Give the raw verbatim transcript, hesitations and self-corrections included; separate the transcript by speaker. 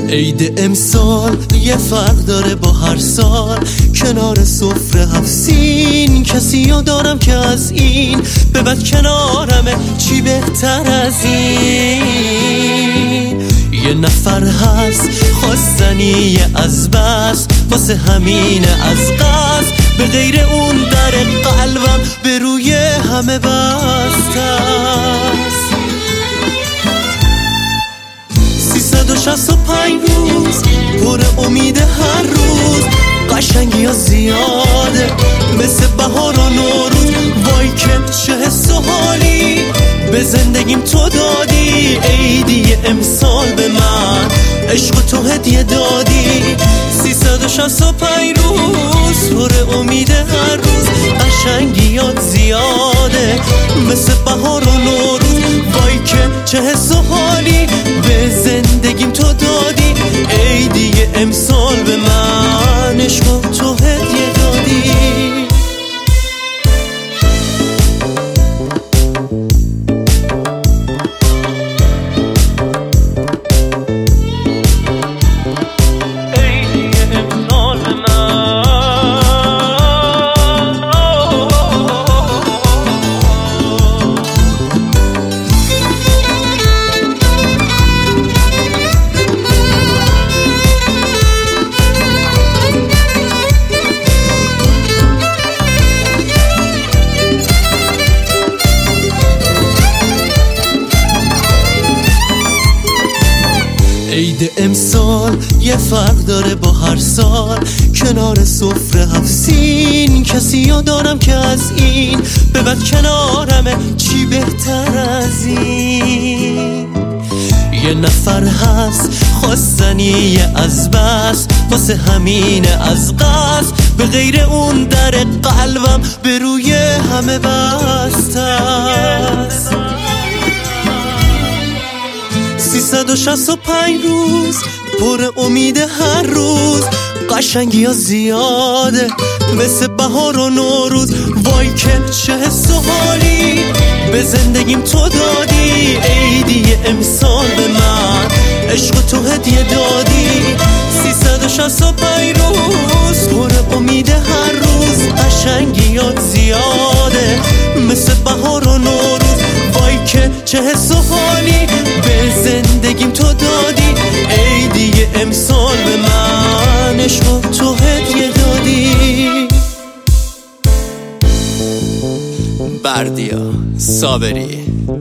Speaker 1: عید امسال یه فرق داره با هر سال، کنار سفره هفت سین کسیو دارم که از این به بعد کنارمه، چی بهتر از این؟ یه نفر هست خواستنی از بس، واسه همین از قصد به غیر اون در قلبم به روی همه بسته است. سیصد و شصت و پنج روز پر امید، هر روز قشنگی ها زیاده مثل بهار و نوروز. وای که چه حس و حالی به زندگیم تو دادی، عیدی امسال به من عشق تو هدیه دادی. سیصد و شصت و پنج روز پر امید، هر روز قشنگی ها زیاده مثل بهار و نوروز. وای که چه حس و حالی به زندگیم تو دادی، عیدی امسال به من عشق تو هدیه دادی. عید امسال یه فرق داره با هر سال، کنار سفره هفت سین کسیو دارم که از این به بعد کنارمه، چی بهتر از این؟ یه نفر هست خواستنی از بس، واسه همین از قصد به غیر اون در قلبم به روی همه بسته است. سیصد و شصت و پنج روز پر امید، هر روز قشنگی ها زیاده مثل بهار و نوروز. وای که چه حس و حالی به زندگیم تو دادی، عیدی امسال به من عشق تو هدیه دادی. سیصد و شصت و پنج روز پر امید، هر روز قشنگی ها زیاده مثل بهار و نوروز. وای که چه حس و حالی به زندگیم تو دادی، عیدی امسال به من عشق تو هدیه دادی. بردیا صابری.